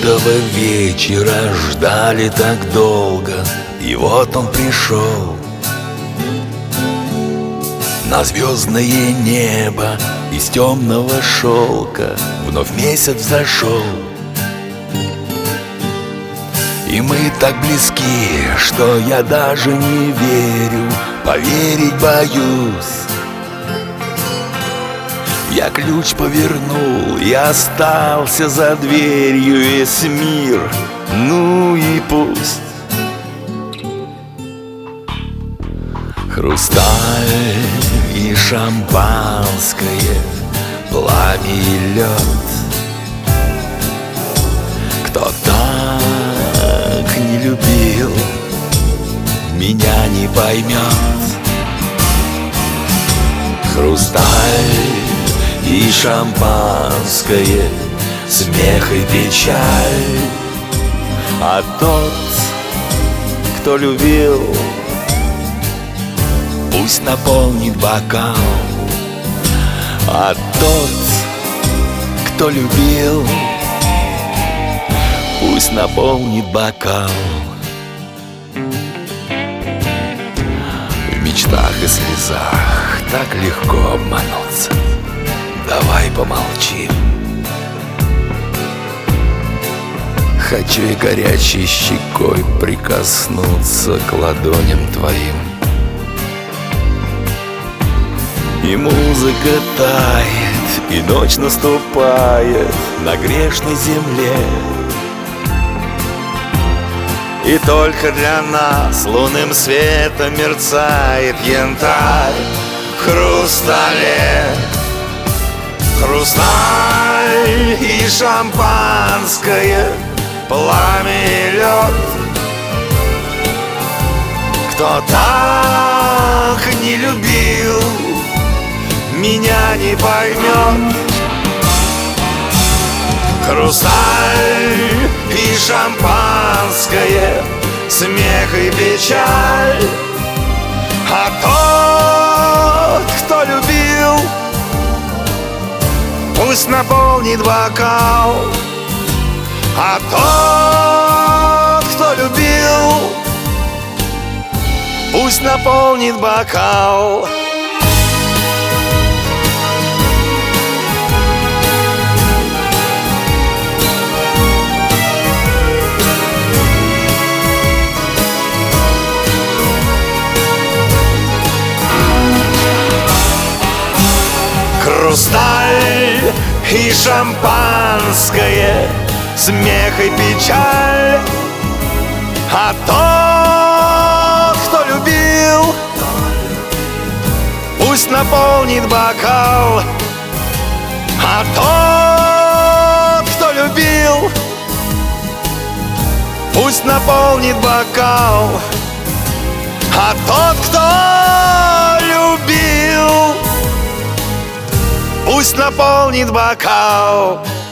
этого вечера ждали так долго, и вот он пришел на звездное небо из темного шелка. Вновь месяц взошел, и мы так близки, что я даже не верю, поверить боюсь. Я ключ повернул и остался за дверью. Весь мир, ну и пусть. Хрусталь и шампанское, пламя и лед. Кто так не любил, меня не поймет. Хрусталь и шампанское, смех и печаль. А тот, кто любил, пусть наполнит бокал. А тот, кто любил, пусть наполнит бокал. В мечтах и слезах так легко обмануться. Давай помолчим. Хочу и горячей щекой прикоснуться к ладоням твоим. И музыка тает, и ночь наступает на грешной земле. И только для нас лунным светом мерцает янтарь в хрустале. Хрусталь и шампанское, пламя и лед. Кто так не любил, меня не поймет. Хрусталь и шампанское, смех и печаль. А тот, кто любил, пусть наполнит бокал. А тот, кто любил, пусть наполнит бокал. Хрусталь и шампанское, смех и печаль. А тот, кто любил, пусть наполнит бокал. А тот, кто любил, пусть наполнит бокал. А тот, кто любил, пусть наполнит бокал.